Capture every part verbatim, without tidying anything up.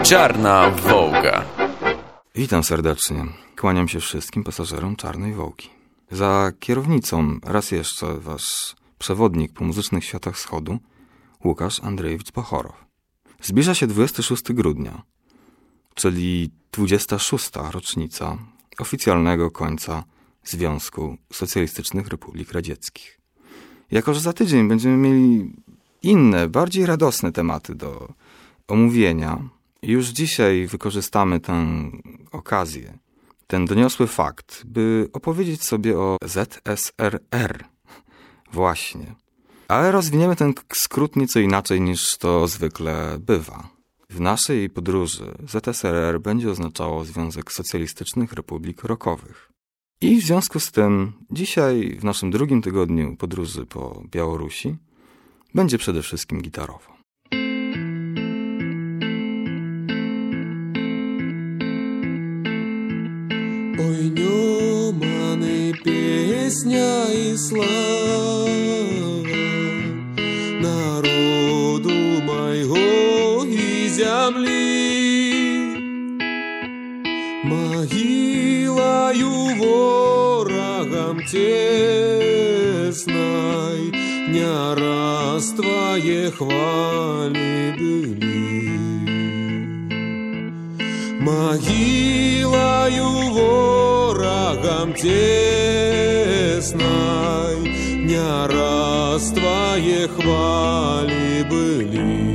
Czarna Wołga. Witam serdecznie. Kłaniam się wszystkim pasażerom Czarnej Wołgi. Za kierownicą raz jeszcze wasz przewodnik po muzycznych światach wschodu, Łukasz Andrzejewicz Bachorow. Zbliża się dwudziestego szóstego grudnia, czyli dwudziesta szósta rocznica oficjalnego końca Związku Socjalistycznych Republik Radzieckich. Jako że za tydzień będziemy mieli inne, bardziej radosne tematy do omówienia, już dzisiaj wykorzystamy tę okazję, ten doniosły fakt, by opowiedzieć sobie o Z S R R. Właśnie. Ale rozwiniemy ten skrót nieco inaczej niż to zwykle bywa. W naszej podróży Z S R R będzie oznaczało Związek Socjalistycznych Republik Rokowych. I w związku z tym dzisiaj w naszym drugim tygodniu podróży po Białorusi będzie przede wszystkim gitarowo. Ой, Нёманы, песня и слава народу моего и земли. Могилою ворогам тесной не раз твои хвали были. Могилою ворогам тесной не раз твои хвали были.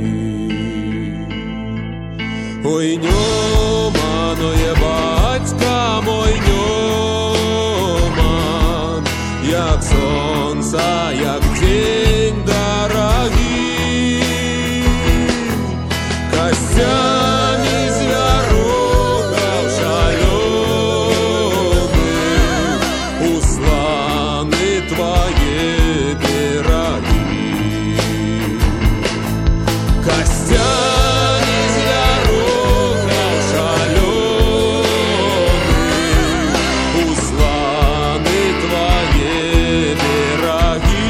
Ой, Нёманое, батька мой Нёман, як сонце, як день дорогий, костями зверогов шалёных усланы твои береги. Костями зверогов шалёных усланы твои береги.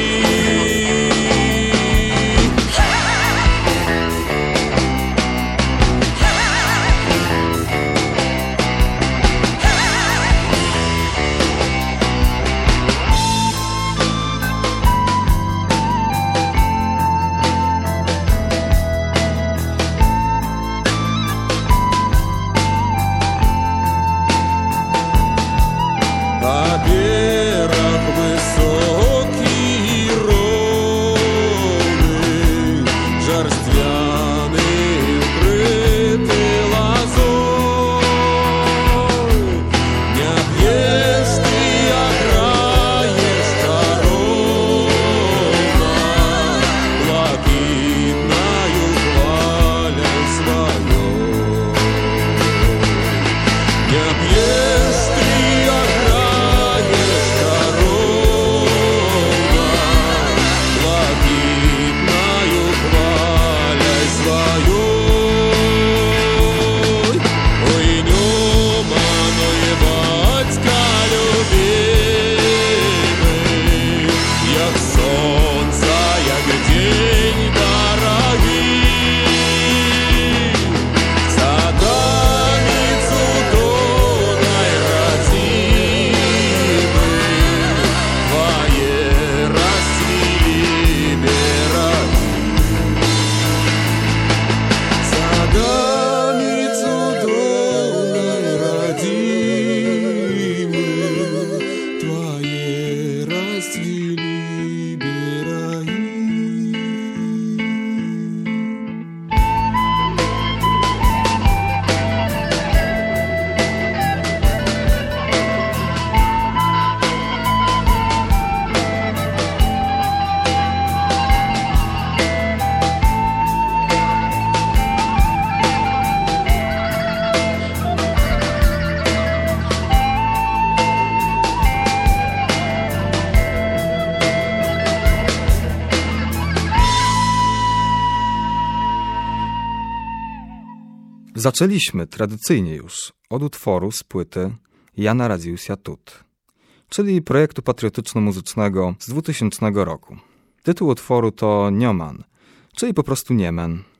А берег высокий и ровный, жарствяный, укрытый лозой. Не пьешь ты, ограешь коровна, блакитною хвалей своей. Не пьешь ты, ограешь коровна, блакитною хвалей своей. Ой, Нёманое, батька любимый, як сонце, як день дорогий, садами цудовной родимой твои расцвели береги. Садами цудовной родимой твои расцвели береги. Zaczęliśmy tradycyjnie już od utworu z płyty Jana Radziusia Tut, czyli projektu patriotyczno-muzycznego z dwutysięcznego roku. Tytuł utworu to Nioman, czyli po prostu Niemen.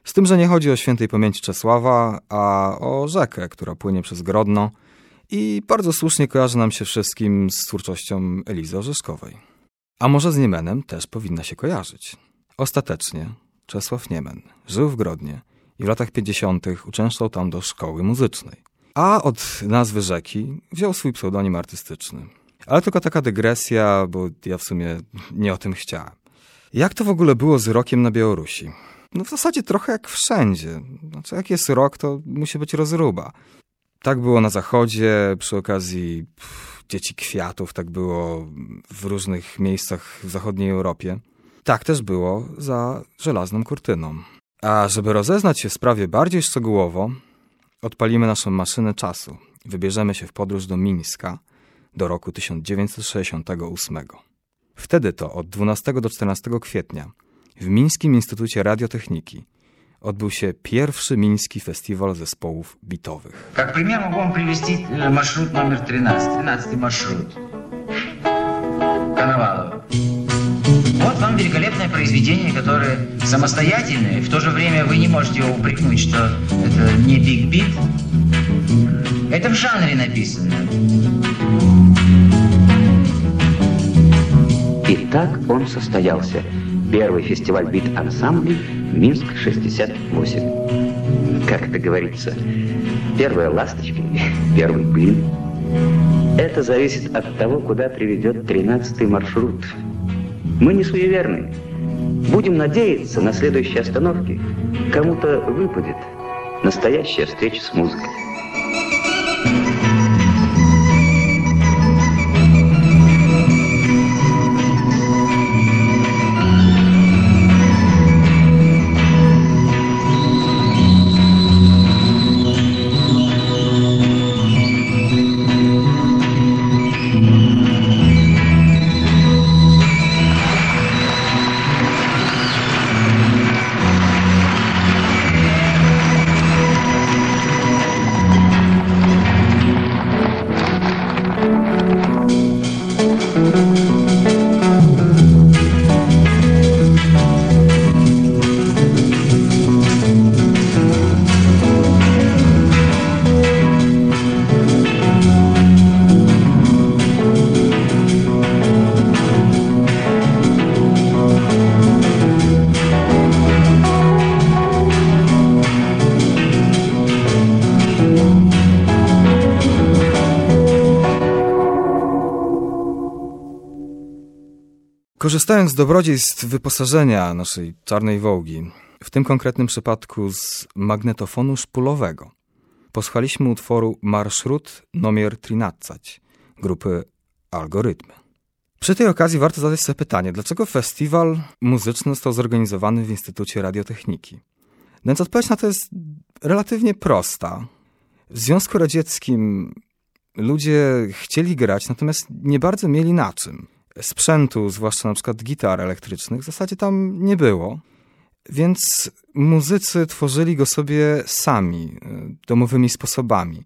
Z tym, że nie chodzi o świętej pamięci Czesława, a o rzekę, która płynie przez Grodno i bardzo słusznie kojarzy nam się wszystkim z twórczością Elizy Orzeszkowej. A może z Niemenem też powinna się kojarzyć. Ostatecznie Czesław Niemen żył w Grodnie i w latach pięćdziesiątych uczęszczał tam do szkoły muzycznej. A od nazwy rzeki wziął swój pseudonim artystyczny. Ale tylko taka dygresja, bo ja w sumie nie o tym chciałem. Jak to w ogóle było z rockiem na Białorusi? No w zasadzie trochę jak wszędzie. Znaczy jak jest rock, to musi być rozruba. Tak było na zachodzie, przy okazji pff, Dzieci Kwiatów, tak było w różnych miejscach w zachodniej Europie. Tak też było za żelazną kurtyną. A żeby rozeznać się w sprawie bardziej szczegółowo, odpalimy naszą maszynę czasu. Wybierzemy się w podróż do Mińska do roku tysiąc dziewięćset sześćdziesiątego ósmego. Wtedy to od dwunastego do czternastego kwietnia w Mińskim Instytucie Radiotechniki odbył się pierwszy miński festiwal zespołów bitowych. Как пример могу вам привести маршрут номер тринадцать, тринадцатый маршрут. Коновалова. Вот вам великолепное произведение, которое самостоятельное, и в то же время вы не можете его упрекнуть, что это не биг бит. Это в жанре написано. И так он состоялся. Первый фестиваль бит-ансамблей «Минск шестьдесят восемь». Как это говорится, первая ласточка, первый блин. Это зависит от того, куда приведет тринадцатый маршрут. Мы не суеверны. Будем надеяться, на следующей остановке кому-то выпадет настоящая встреча с музыкой. Korzystając z dobrodziejstw wyposażenia naszej Czarnej Wołgi, w tym konkretnym przypadku z magnetofonu szpulowego, posłuchaliśmy utworu Marszrut numer trzynaście grupy Algorytmy. Przy tej okazji warto zadać sobie pytanie, dlaczego festiwal muzyczny został zorganizowany w Instytucie Radiotechniki? Więc odpowiedź na to jest relatywnie prosta. W Związku Radzieckim ludzie chcieli grać, natomiast nie bardzo mieli na czym. Sprzętu, zwłaszcza na przykład gitar elektrycznych, w zasadzie tam nie było, więc muzycy tworzyli go sobie sami, domowymi sposobami.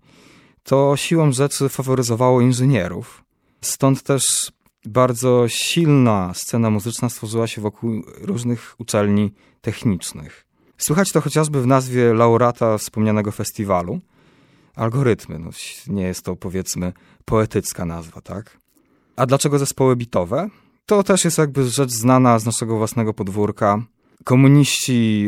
To siłą rzeczy faworyzowało inżynierów, stąd też bardzo silna scena muzyczna stworzyła się wokół różnych uczelni technicznych. Słychać to chociażby w nazwie laureata wspomnianego festiwalu. Algorytmy, no, nie jest to powiedzmy poetycka nazwa, tak? A dlaczego zespoły bitowe? To też jest jakby rzecz znana z naszego własnego podwórka. Komuniści,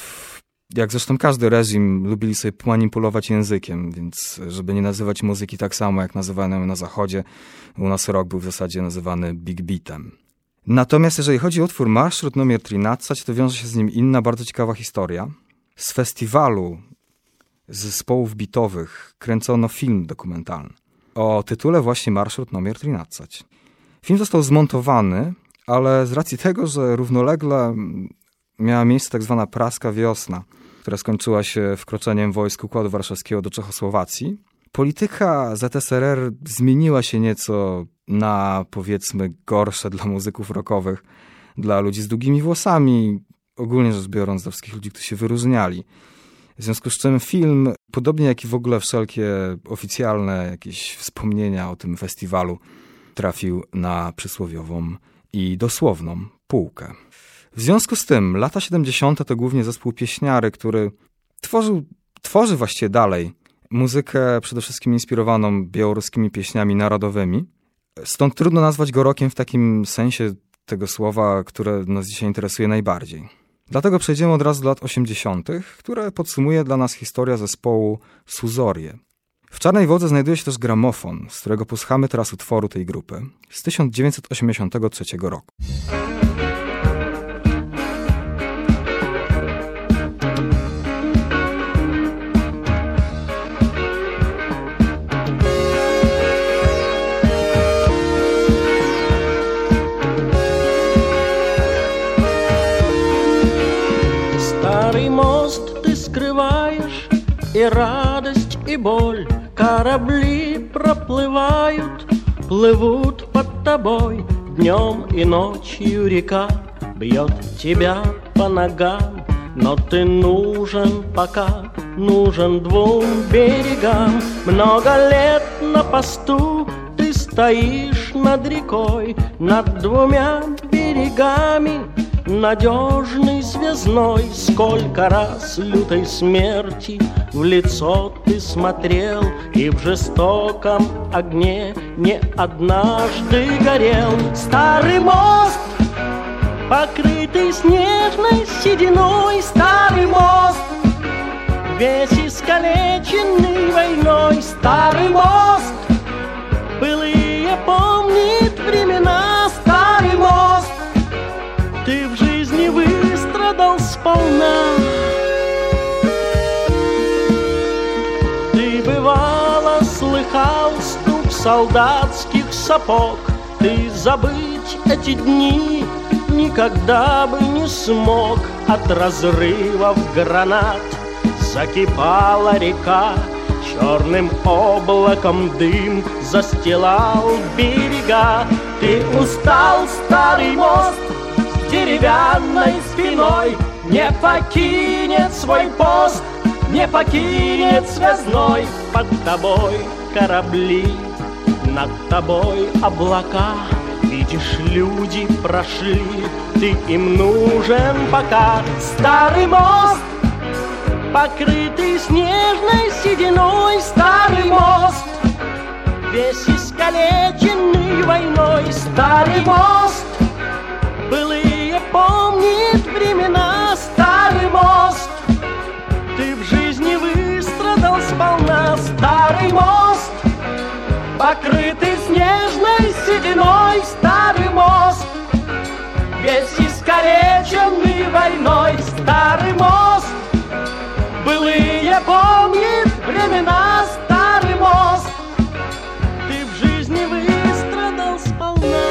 jak zresztą każdy reżim, lubili sobie manipulować językiem, więc żeby nie nazywać muzyki tak samo, jak nazywano ją na zachodzie, u nas rock był w zasadzie nazywany big beatem. Natomiast jeżeli chodzi o utwór Marszrut numer trzynaście, to wiąże się z nim inna bardzo ciekawa historia. Z festiwalu zespołów bitowych kręcono film dokumentalny o tytule właśnie Marszrut numer trzynaście. Film został zmontowany, ale z racji tego, że równolegle miała miejsce tak zwana praska wiosna, która skończyła się wkroczeniem wojsk Układu Warszawskiego do Czechosłowacji, polityka Z S R R zmieniła się nieco na, powiedzmy, gorsze dla muzyków rockowych, dla ludzi z długimi włosami, ogólnie rzecz biorąc dla wszystkich ludzi, którzy się wyróżniali. W związku z czym film, podobnie jak i w ogóle wszelkie oficjalne jakieś wspomnienia o tym festiwalu, trafił na przysłowiową i dosłowną półkę. W związku z tym lata siedemdziesiąte to głównie zespół pieśniary, który tworzył, tworzy właściwie dalej muzykę przede wszystkim inspirowaną białoruskimi pieśniami narodowymi. Stąd trudno nazwać go rockiem w takim sensie tego słowa, które nas dzisiaj interesuje najbardziej. Dlatego przejdziemy od razu do lat osiemdziesiątych, które podsumuje dla nas historia zespołu Suzorie. W Czarnej Wodze znajduje się też gramofon, z którego posłuchamy teraz utworu tej grupy z tysiąc dziewięćset osiemdziesiątego trzeciego roku. Старый мост ты скрываешь, и радость, и боль. Корабли проплывают, плывут под тобой. Днем и ночью река бьет тебя по ногам. Но ты нужен пока, нужен двум берегам. Много лет на посту ты стоишь над рекой, над двумя берегами. Надежный связной, сколько раз лютой смерти в лицо ты смотрел, и в жестоком огне не однажды горел. Старый мост, покрытый снежной сединой, старый мост, весь искалеченный войной. Старый мост, былые помнит времена. Старый мост, ты в жизни выстрадал сполна. Ты бывало слыхал стук солдатских сапог. Ты забыть эти дни никогда бы не смог. От разрывов гранат закипала река, черным облаком дым застилал берега. Ты устал, старый мост, деревянной спиной, не покинет свой пост, не покинет связной. Под тобой корабли, над тобой облака. Видишь, люди прошли, ты им нужен пока. Старый мост, покрытый снежной сединой. Старый мост, весь искалеченный войной. Старый мост, былые помнит времена. Старый мост, ты в жизни выстрадал сполна. Старый мост, покрытый снежной сединой. Старый мост, весь искалеченный войной. Старый мост, былые помнит времена. Старый мост, ты в жизни выстрадал сполна.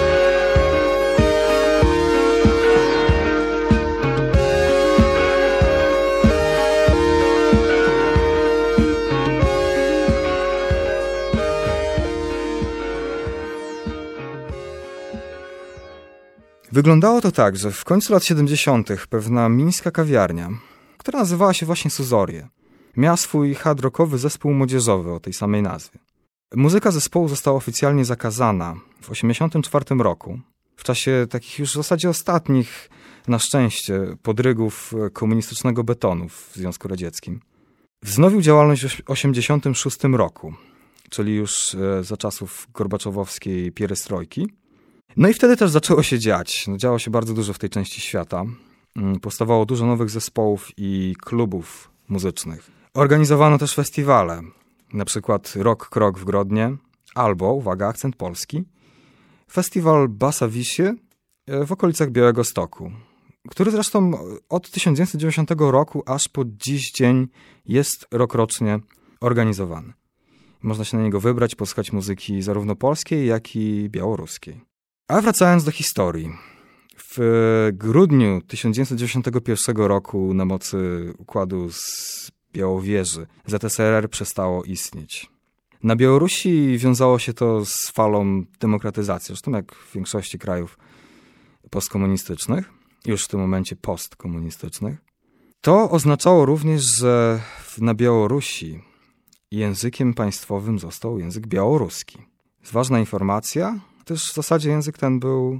Wyglądało to tak, że w końcu lat siedemdziesiątych pewna mińska kawiarnia, która nazywała się właśnie Suzorie, miała swój hard rockowy zespół młodzieżowy o tej samej nazwie. Muzyka zespołu została oficjalnie zakazana w osiemdziesiątym czwartym roku, w czasie takich już w zasadzie ostatnich, na szczęście, podrygów komunistycznego betonu w Związku Radzieckim. Wznowił działalność w osiemdziesiątym szóstym roku, czyli już za czasów gorbaczowowskiej pierestrojki. No i wtedy też zaczęło się dziać. No, działo się bardzo dużo w tej części świata. Powstawało dużo nowych zespołów i klubów muzycznych. Organizowano też festiwale, na przykład Rock Krok w Grodnie, albo, uwaga, akcent polski, festiwal Basawisie w okolicach Białegostoku, który zresztą od tysiąc dziewięćset dziewięćdziesiątego roku aż po dziś dzień jest rokrocznie organizowany. Można się na niego wybrać, posłuchać muzyki zarówno polskiej, jak i białoruskiej. A wracając do historii. W grudniu tysiąc dziewięćset dziewięćdziesiątego pierwszego roku na mocy układu z Białowieży Z S R R przestało istnieć. Na Białorusi wiązało się to z falą demokratyzacji, zresztą jak w większości krajów postkomunistycznych, już w tym momencie postkomunistycznych. To oznaczało również, że na Białorusi językiem państwowym został język białoruski. Ważna informacja, też w zasadzie język ten był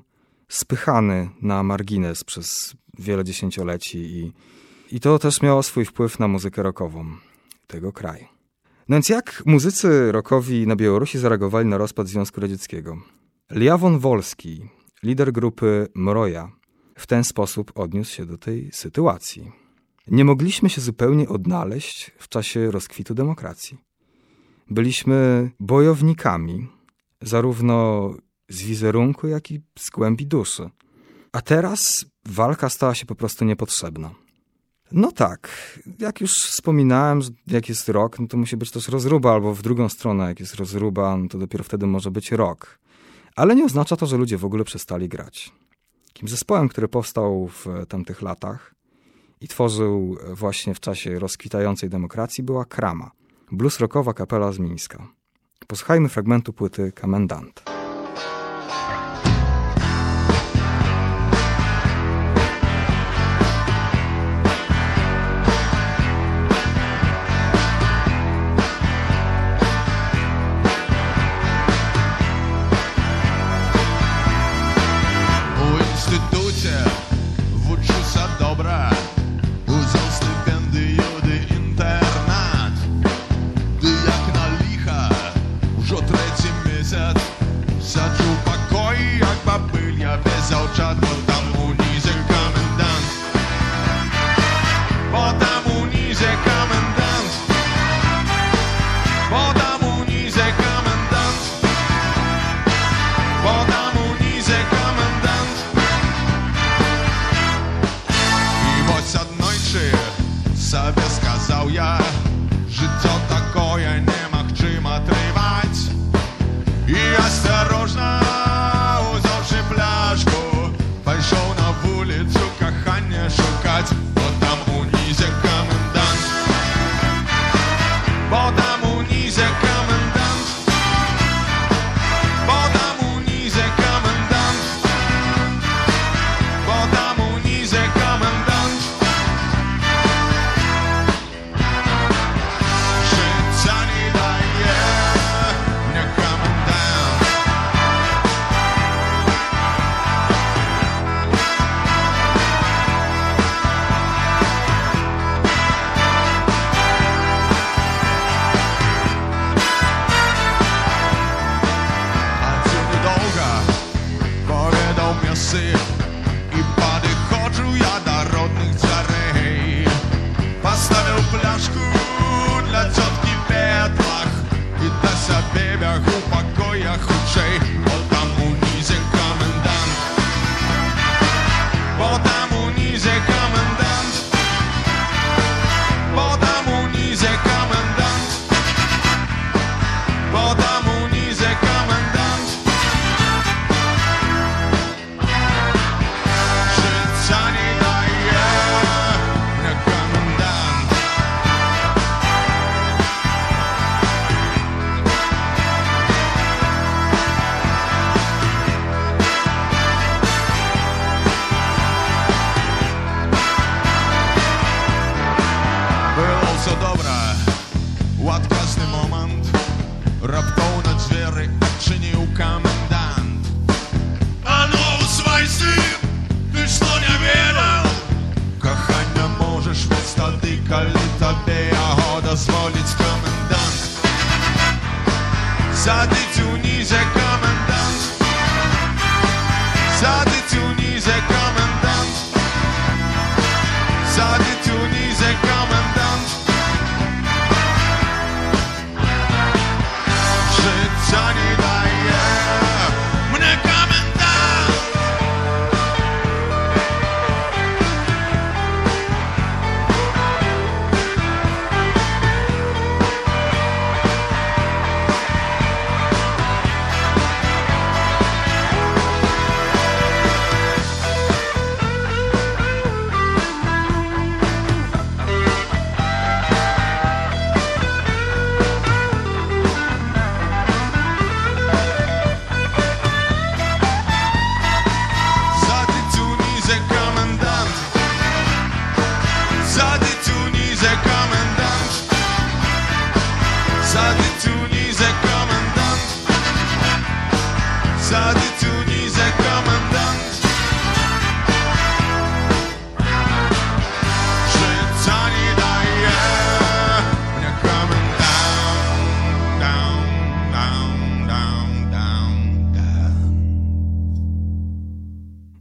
spychany na margines przez wiele dziesięcioleci i, i to też miało swój wpływ na muzykę rockową tego kraju. No więc jak muzycy rockowi na Białorusi zareagowali na rozpad Związku Radzieckiego? Liawon Wolski, lider grupy Mroja, w ten sposób odniósł się do tej sytuacji. Nie mogliśmy się zupełnie odnaleźć w czasie rozkwitu demokracji. Byliśmy bojownikami, zarówno z wizerunku, jak i z głębi duszy. A teraz walka stała się po prostu niepotrzebna. No tak, jak już wspominałem, że jak jest rock, no to musi być też rozruba, albo w drugą stronę, jak jest rozruba, no to dopiero wtedy może być rock. Ale nie oznacza to, że ludzie w ogóle przestali grać. Takim zespołem, który powstał w tamtych latach i tworzył właśnie w czasie rozkwitającej demokracji, była Krama, blues rockowa kapela z Mińska. Posłuchajmy fragmentu płyty Kamendant.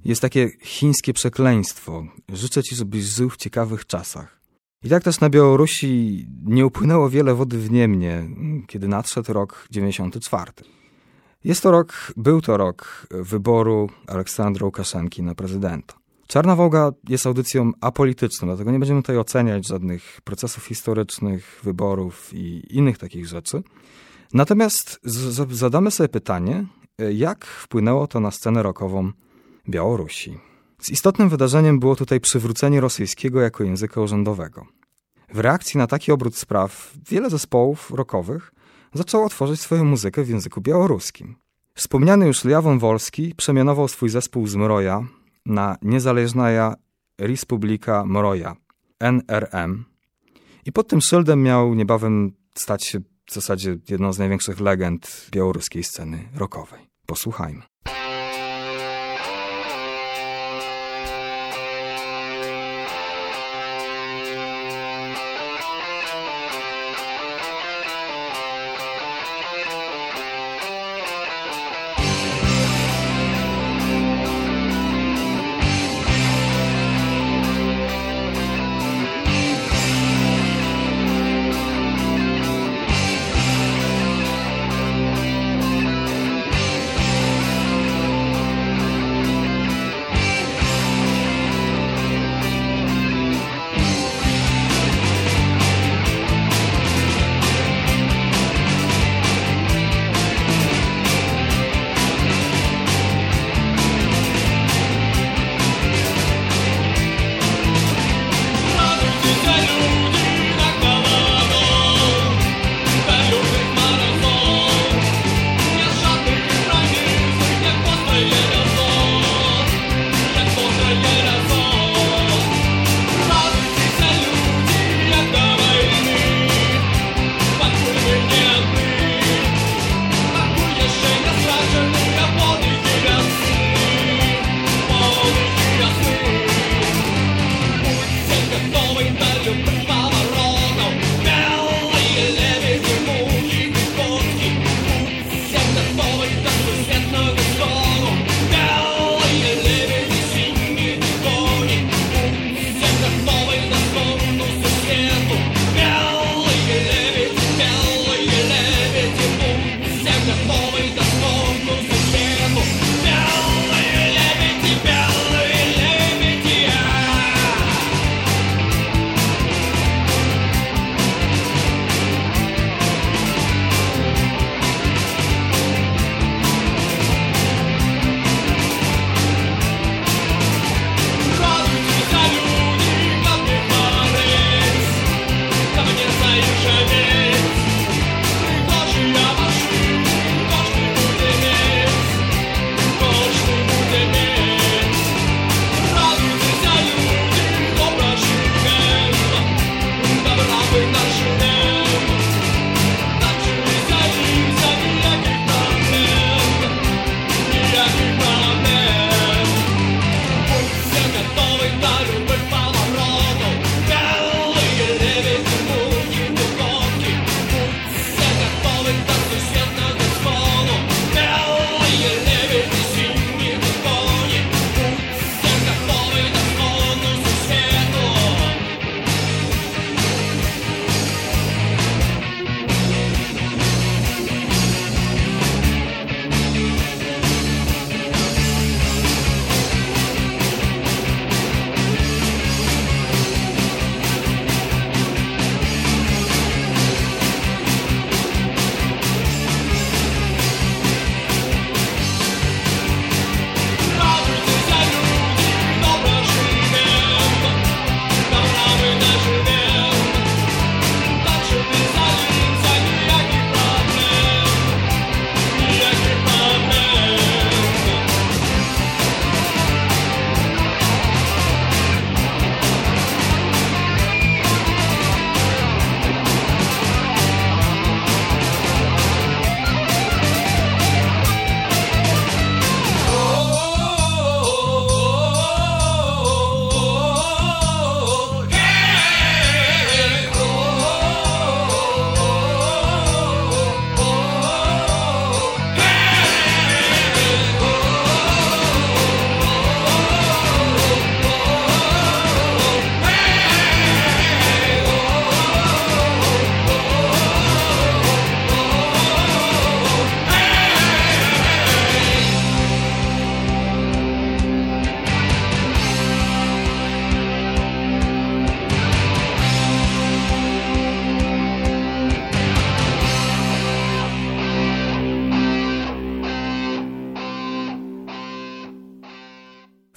jest takie chińskie przekleństwo. Życzę ci, żebyś żył w ciekawych czasach. I tak też na Białorusi nie upłynęło wiele wody w Niemnie, kiedy nadszedł rok dziewięćdziesiąty czwarty. Jest to rok, był to rok wyboru Aleksandra Łukaszenki na prezydenta. Czarna Wołga jest audycją apolityczną, dlatego nie będziemy tutaj oceniać żadnych procesów historycznych, wyborów i innych takich rzeczy. Natomiast z- zadamy sobie pytanie, jak wpłynęło to na scenę rockową Białorusi. Z istotnym wydarzeniem było tutaj przywrócenie rosyjskiego jako języka urzędowego. W reakcji na taki obrót spraw wiele zespołów rockowych zaczęło tworzyć swoją muzykę w języku białoruskim. Wspomniany już Lewon Wolski przemianował swój zespół z Mroja na Niezależna Republika Mroja, N R M. I pod tym szyldem miał niebawem stać się w zasadzie jedną z największych legend białoruskiej sceny rockowej. Posłuchajmy.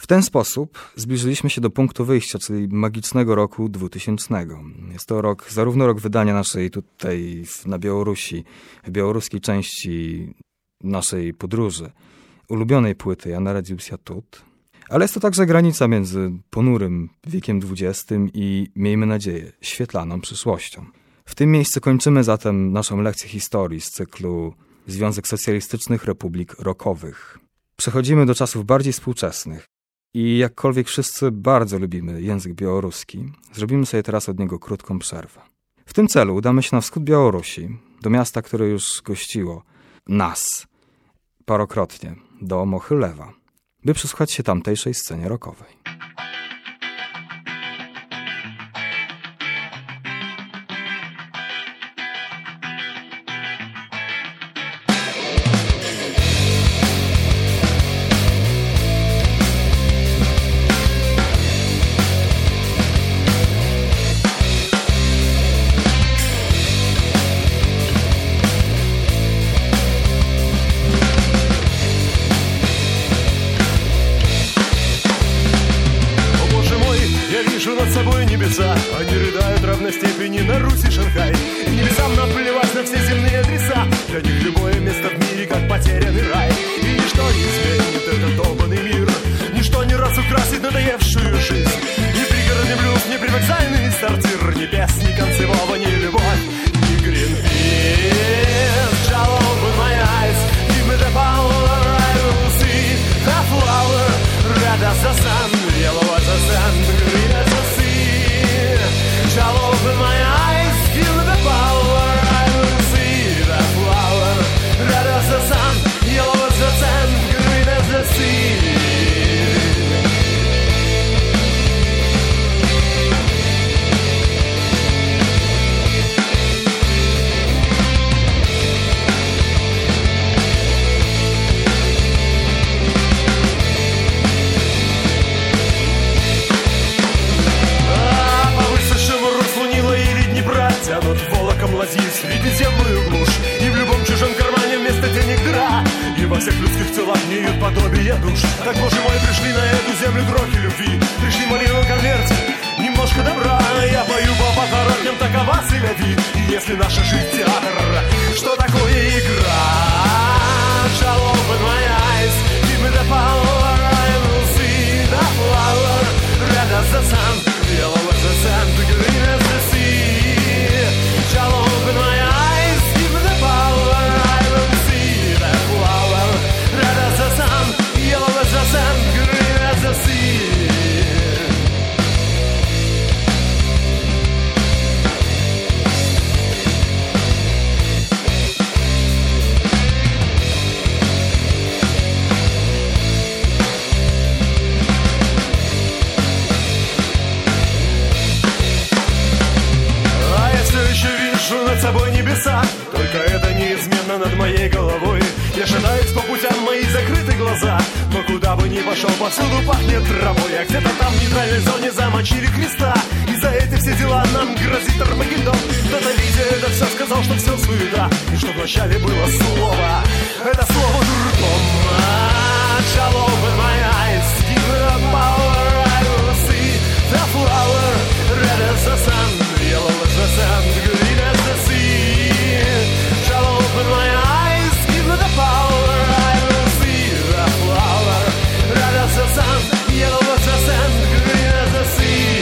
ten sposób zbliżyliśmy się do punktu wyjścia, czyli magicznego roku dwutysięcznego. Jest to rok, zarówno rok wydania naszej tutaj na Białorusi, w białoruskiej części naszej podróży, ulubionej płyty Ja narodziłся тут, ale jest to także granica między ponurym wiekiem dwudziestym i, miejmy nadzieję, świetlaną przyszłością. W tym miejscu kończymy zatem naszą lekcję historii z cyklu Związek Socjalistycznych Republik Rockowych. Przechodzimy do czasów bardziej współczesnych i jakkolwiek wszyscy bardzo lubimy język białoruski, zrobimy sobie teraz od niego krótką przerwę. W tym celu udamy się na wschód Białorusi, do miasta, które już gościło nas parokrotnie, do Mochylewa, by przysłuchać się tamtejszej scenie rockowej. Над собой небеса, они рыдают в равной степени на Русь и Шанхай. И небесам наплевать на все земные адреса, для них любое место в мире как потерянный рай. И ничто не изменит этот долбанный мир, ничто не разукрасит надоевшую жизнь. Ни пригородный блюз, ни привокзальный сортир, ни песни, ни концевого, ни любовь, ни Greenpeace. Shall open my eyes, give me the power, I will see the flower, red as the sun, yellow as the sand, green as the shall open my eyes, give me the power, I will see that flower, red as the sun, yellow as the sand, green as the sea. Тянут волоком лази средиземную глушь, и в любом чужом кармане вместо денег дыра, и во всех людских телах гниют подобие душ. Так, боже мой, пришли на эту землю крохи любви, пришли малину конверте, немножко добра. Я пою по похороням, такова селяви, и если наша жизнь театр, что такое игра? Shall open my eyes, give me the power, I will see the flower, red as the sun, yellow as the sand, green as the sea. Shall open my eyes, give me the power, I will see that flower, red as the sun, yellow as the sand, green as the sea. Над собой небеса, только это неизменно над моей головой. Я шатаюсь по путям, мои закрыты глаза, но куда бы ни пошел, повсюду пахнет травой. А где-то там в нейтральной зоне замочили Христа, и за эти все дела нам грозит Армагеддон. Кто-то, видя это все, сказал, что все суета, и что вначале было слово, это слово дурдом. Shall open my eyes, give me the power, I will see the flower, red as the sun, yellow as the sand, green as the sea. Shall open my eyes, give me the power, I will see the flower, red as the sun, yellow as the sand, green as the sea.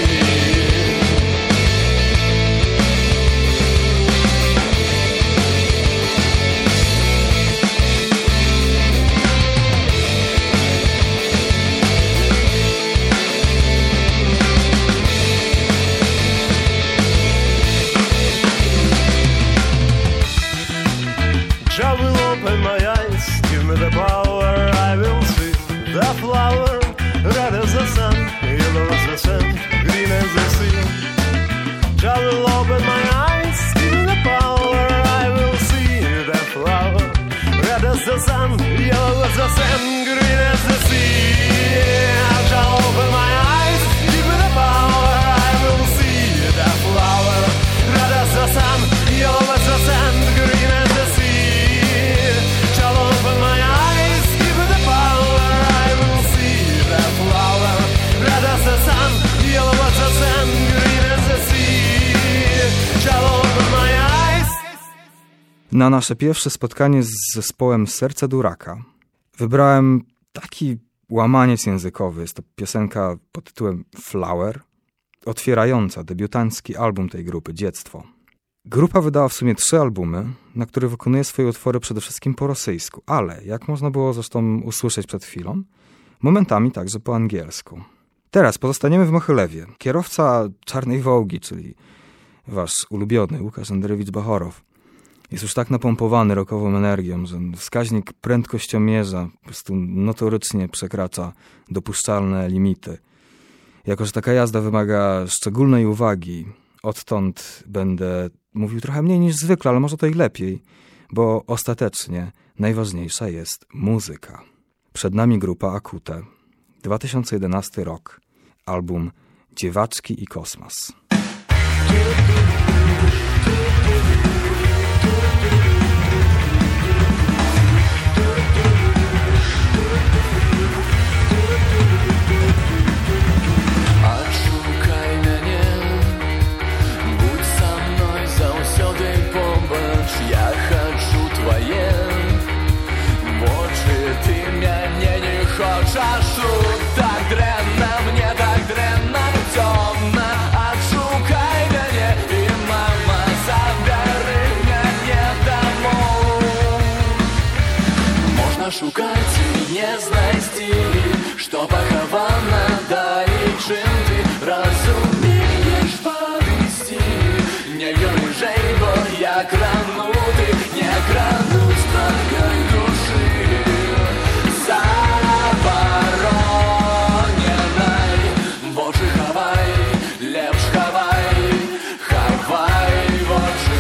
Na nasze pierwsze spotkanie z zespołem Serce Duraka wybrałem taki łamaniec językowy. Jest to piosenka pod tytułem Flower, otwierająca debiutancki album tej grupy, Dziectwo. Grupa wydała w sumie trzy albumy, na których wykonuje swoje utwory przede wszystkim po rosyjsku, ale, jak można było zresztą usłyszeć przed chwilą, momentami także po angielsku. Teraz pozostaniemy w Mochylewie. Kierowca Czarnej Wołgi, czyli wasz ulubiony Łukasz Andrejewicz Bachorow, jest już tak napompowany rockową energią, że wskaźnik prędkościomierza po prostu notorycznie przekracza dopuszczalne limity. Jako że taka jazda wymaga szczególnej uwagi, odtąd będę mówił trochę mniej niż zwykle, ale może to i lepiej, bo ostatecznie najważniejsza jest muzyka. Przed nami grupa Akute, dwa tysiące jedenasty rok, album Dziewaczki i Kosmas. Шукать и не знай стили, что поховано дали, чем ты разумеешь подвести. Не вернежей, бо я кранутый, не крануть твоей души. Забороненной, боже, хавай, лепш хавай, хавай, боже.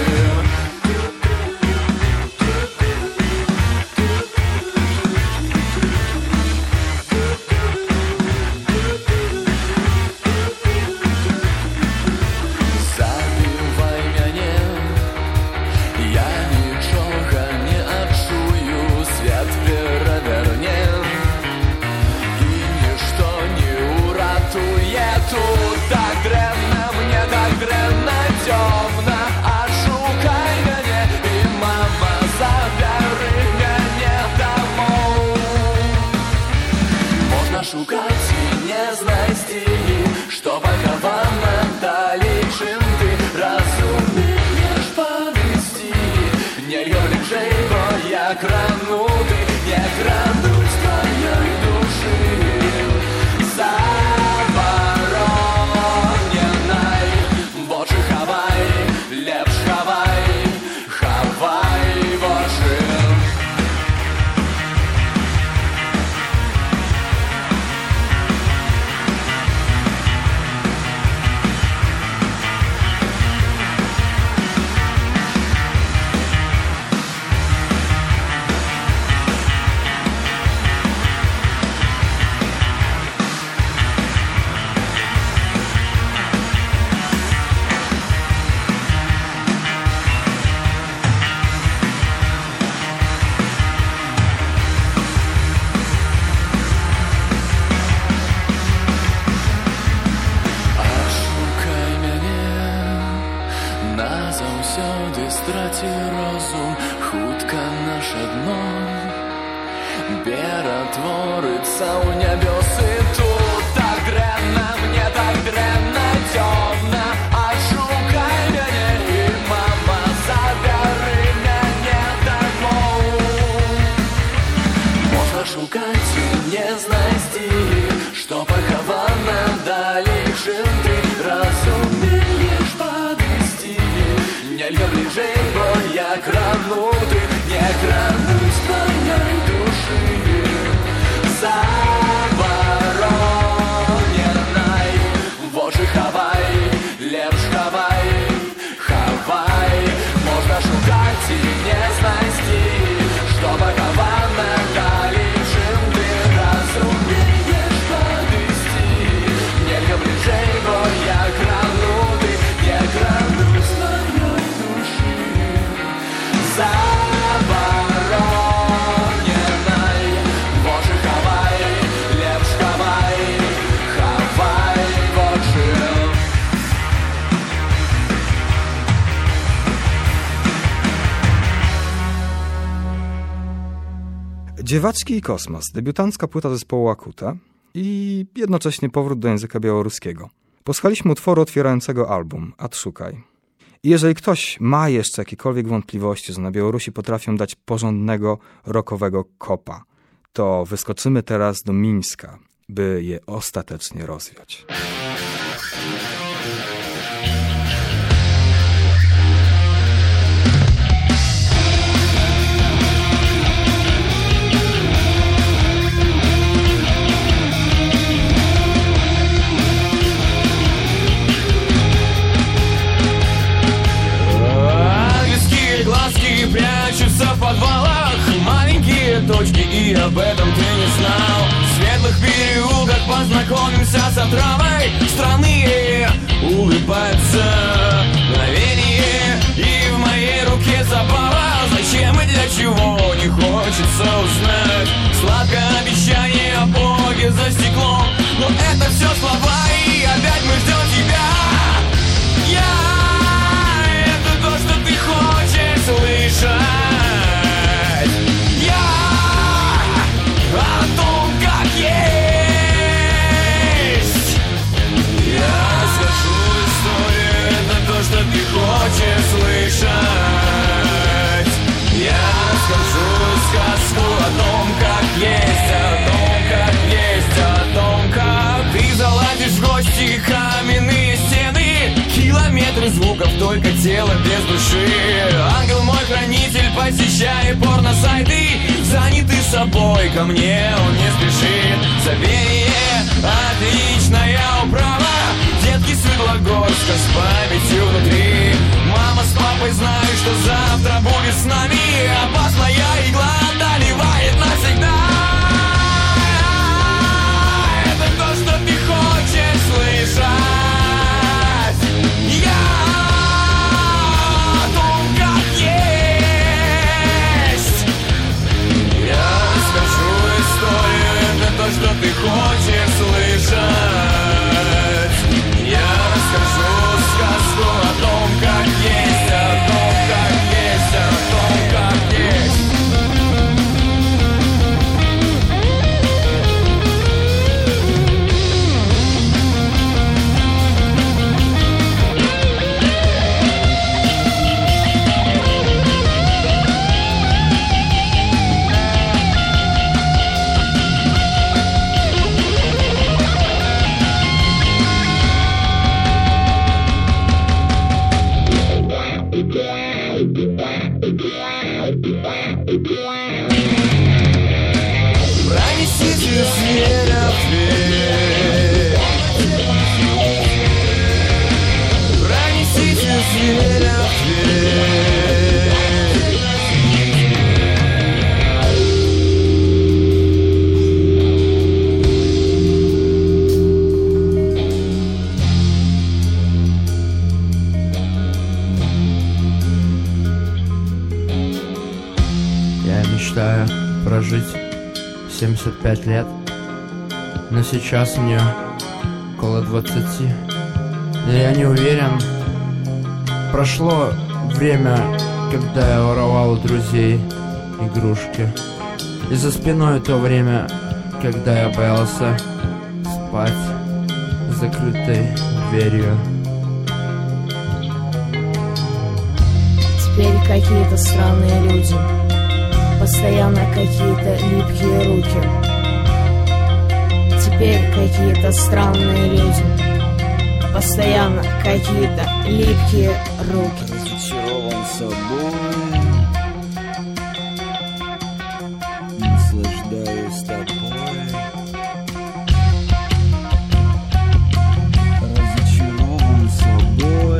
Шукать и не знай стили, что поховано дали, чем ты разумеешь подвести. Не ближе, бо я кранутый, не крануть твоей души. Забороненной, боже, хавай, лепш хавай, хавай, боже. Назаўсёды страці розум, хутка наша дно ператворыцца ў нябёсы. Тут так дрэнна, мне так дрэнна, цёмна. Адшукай мяне і, мама, забяры мяне дамоў. Можна шукаць і не знайсці, што пахавана далей, чым ты разумееш падвесці. Нельга бліжэй, бо я крануты, не крануць твоей души. Забороненной, боже, хавай, лепш хавай, хавай. Можна шукаць і не знайсці, што пахавана далей, чым ты разумееш падвесці. Нельга бліжэй, бо я крануты, не крануць твоей души. Dziewaczki i kosmos, debiutancka płyta zespołu Łakuta i jednocześnie powrót do języka białoruskiego. Posłuchaliśmy utworu otwierającego album, Odszukaj. I jeżeli ktoś ma jeszcze jakiekolwiek wątpliwości, że na Białorusi potrafią dać porządnego, rockowego kopa, to wyskoczymy teraz do Mińska, by je ostatecznie rozwiać. Прячутся в подвалах маленькие точки, и об этом ты не знал. В светлых переулках познакомимся с отравой страны. Улыбается мгновение, и в моей руке забава. Зачем и для чего, не хочется узнать. Сладкое обещание о Боге за стеклом, но это все слова, и опять мы ждем тебя. Я — это то, что ты хочешь слышать. Я о том, как есть. Я расскажу историю, это то, что ты хочешь слышать. Я расскажу сказку о том, как есть, о том, как есть, о том, как ты заладишь в гости каменные стены. Километры звуков, только тело без души. Ангел мой хранитель, посещает порно-сайты. Занятый собой, ко мне он не спешит. Забвение, отличная управа. Детки Светлогорска с памятью внутри. Мама с папой знают, что завтра будет с нами. Опасная игла доливает навсегда. Это то, что ты хочешь слышать. Я о том, как есть. Я расскажу историю, это то, что ты хочешь слышать. Я расскажу сказку о том, как есть, о том, как есть, о том, как есть. Пронесите зверя в дверь. Пронесите зверя в дверь. Я мечтаю прожить семьдесят пять лет, но сейчас мне около двадцати. Но я не уверен. Прошло время, когда я воровал у друзей игрушки. И за спиной то время, когда я боялся спать с закрытой дверью. Теперь какие-то странные люди, постоянно какие-то липкие руки. Теперь какие-то странные люди, постоянно какие-то липкие руки. Разочарован собой, наслаждаюсь тобой. Разочарован собой,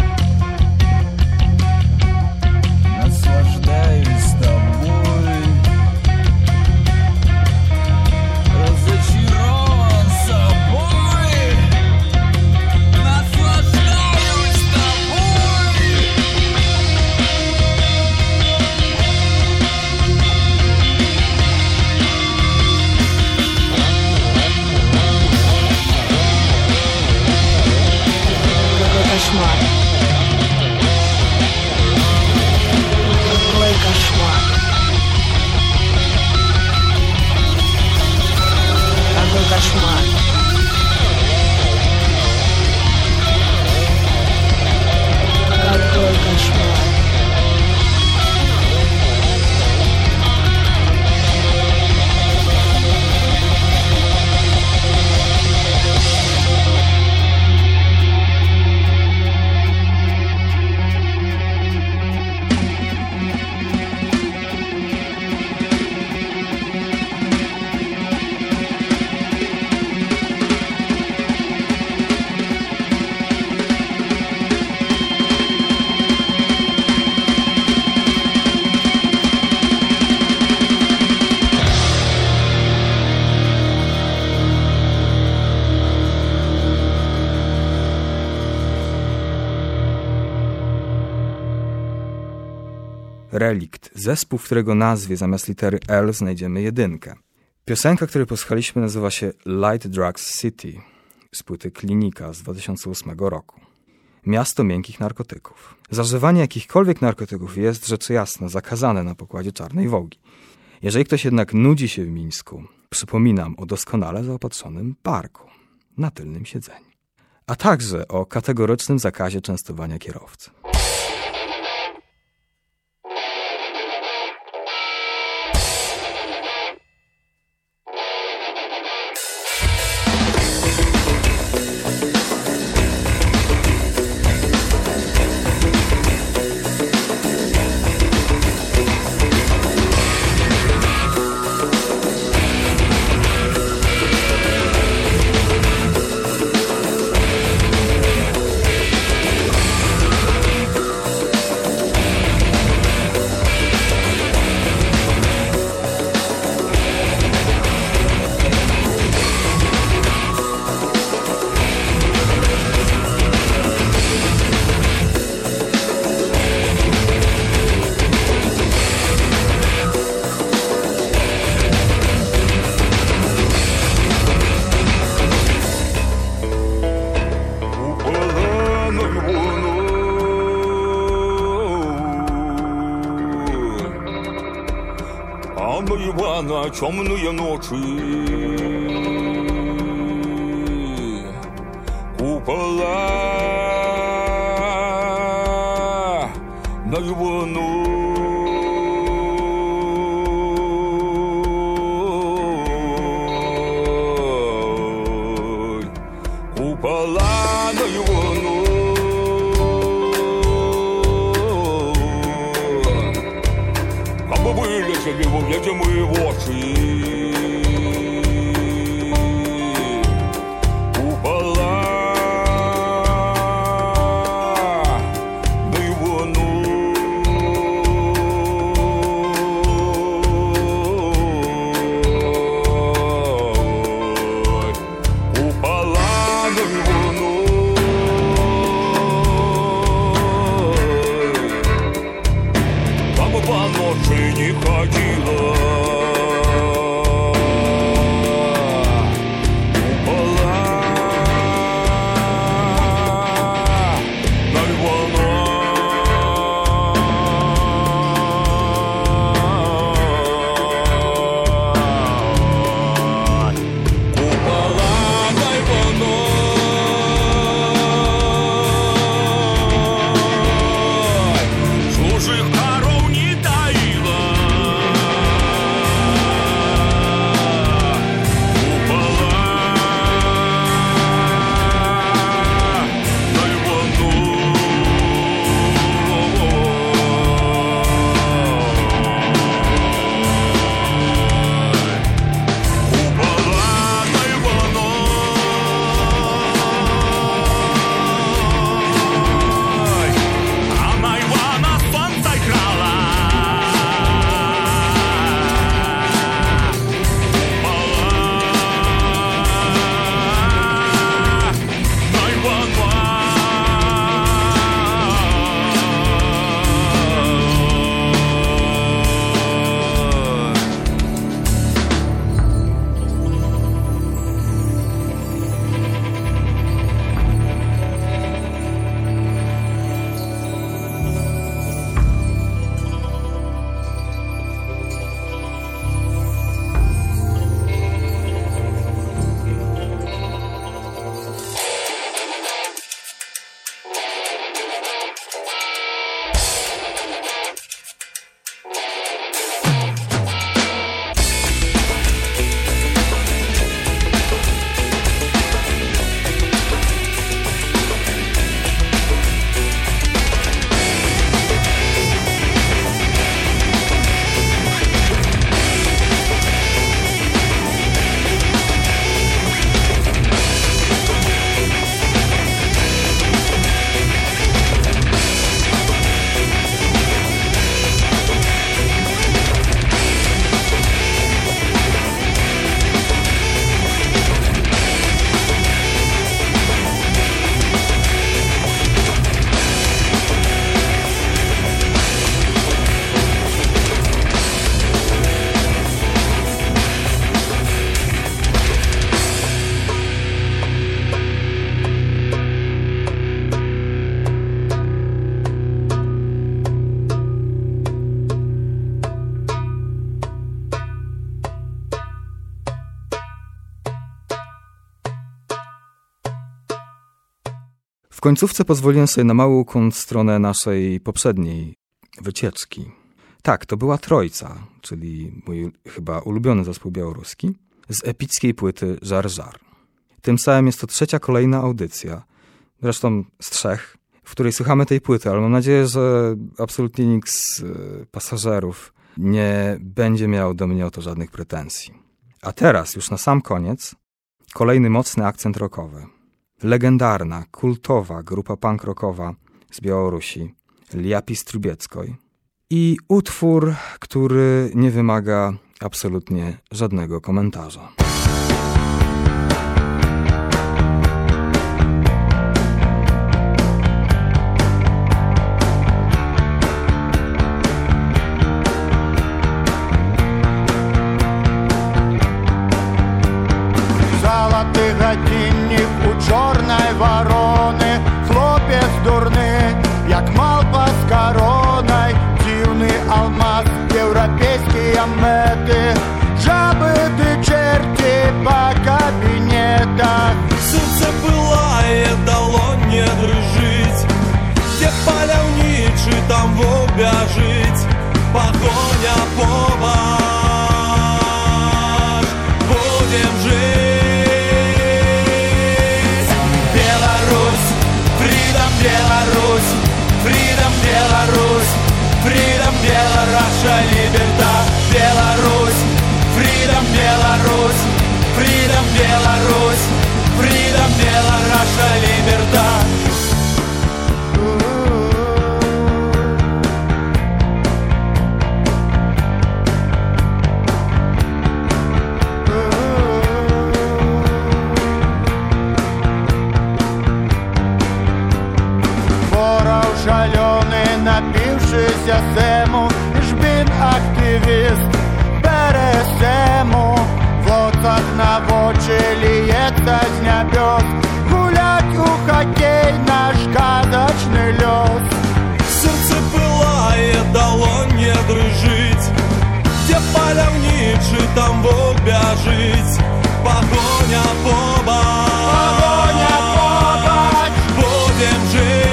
наслаждаюсь тобой. Разочарован собой, наслаждаюсь тобой. кошмар. Какой кошмар. Relikt, zespół, w którego nazwie zamiast litery L znajdziemy jedynkę. Piosenka, której posłuchaliśmy, nazywa się Light Drugs City z płyty Klinika z dwa tysiące ósmego roku. Miasto miękkich narkotyków. Zażywanie jakichkolwiek narkotyków jest, rzecz jasna, zakazane na pokładzie Czarnej Wołgi. Jeżeli ktoś jednak nudzi się w Mińsku, przypominam o doskonale zaopatrzonym parku na tylnym siedzeniu, a także o kategorycznym zakazie częstowania kierowcy. На темные ночи купола на его ной, купола на его ной, как бы вылезли в эти мои очи. W końcówce pozwoliłem sobie na mały ukłon w stronę naszej poprzedniej wycieczki. Tak, to była Trojca, czyli mój chyba ulubiony zespół białoruski, z epickiej płyty Żar Żar. Tym samym jest to trzecia kolejna audycja, zresztą z trzech, w której słuchamy tej płyty, ale mam nadzieję, że absolutnie nikt z pasażerów nie będzie miał do mnie o to żadnych pretensji. A teraz, już na sam koniec, kolejny mocny akcent rockowy. Legendarna, kultowa grupa punk rockowa z Białorusi, Liapis Trubieckoj. I utwór, który nie wymaga absolutnie żadnego komentarza. Золоты годинник у чорной вороны, хлопец дурны, як малпа з короной, дивный алмаз, европейские меты, жабы ты черти по кабинетах. Сердце пылает, долонь не дрыжить, где поляўнічы, там вовк бяжыць, погоня побач, будем жить. Беларусь, freedom, Беларусь, freedom, Беларусь, либерта, Беларусь, freedom, Беларусь, freedom, Беларусь, freedom, Беларусь, либерта. Шаленый, напившийся Сему, жбін-активіст бере Сему, в лоцах навочили льется з небес, гулять у хоккей наш казачный лёс. Сердце пылает, долонь не дрыжить, где поляўнічы, там вовк бяжыць, погоня побач, погоня побач, будем жить.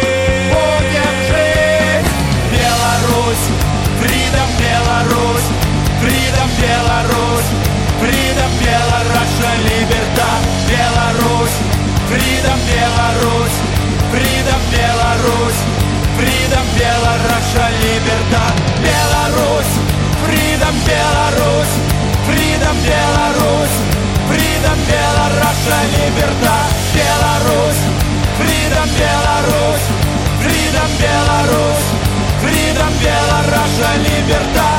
Freedom, Беларусь, freedom, Беларусь, freedom, Беларусь, либерта, Беларусь, freedom, Беларусь, freedom, Беларусь, freedom, Беларусь, либерта, Беларусь, freedom, Беларусь, freedom, Беларусь, freedom, Беларусь, либерта, Беларусь, freedom, Беларусь, freedom, Беларусь. Freedom, Беларусь, либерта.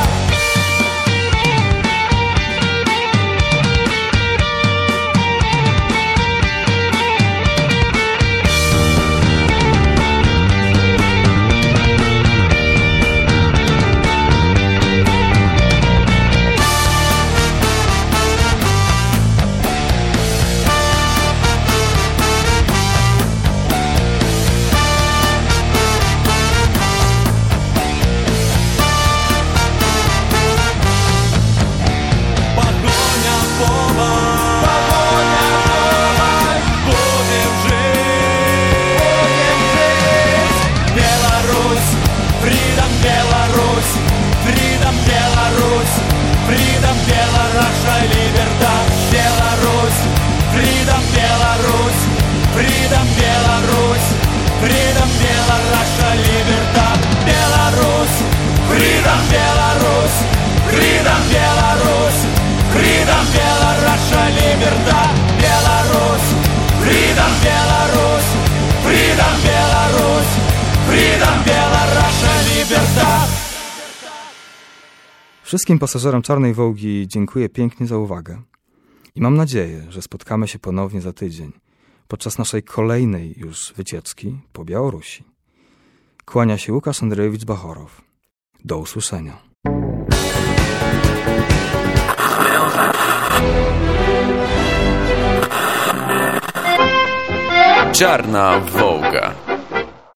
Wszystkim pasażerom Czarnej Wołgi dziękuję pięknie za uwagę i mam nadzieję, że spotkamy się ponownie za tydzień podczas naszej kolejnej już wycieczki po Białorusi. Kłania się Łukasz Andrzejewicz Bachorow. Do usłyszenia. Czarna Wołga.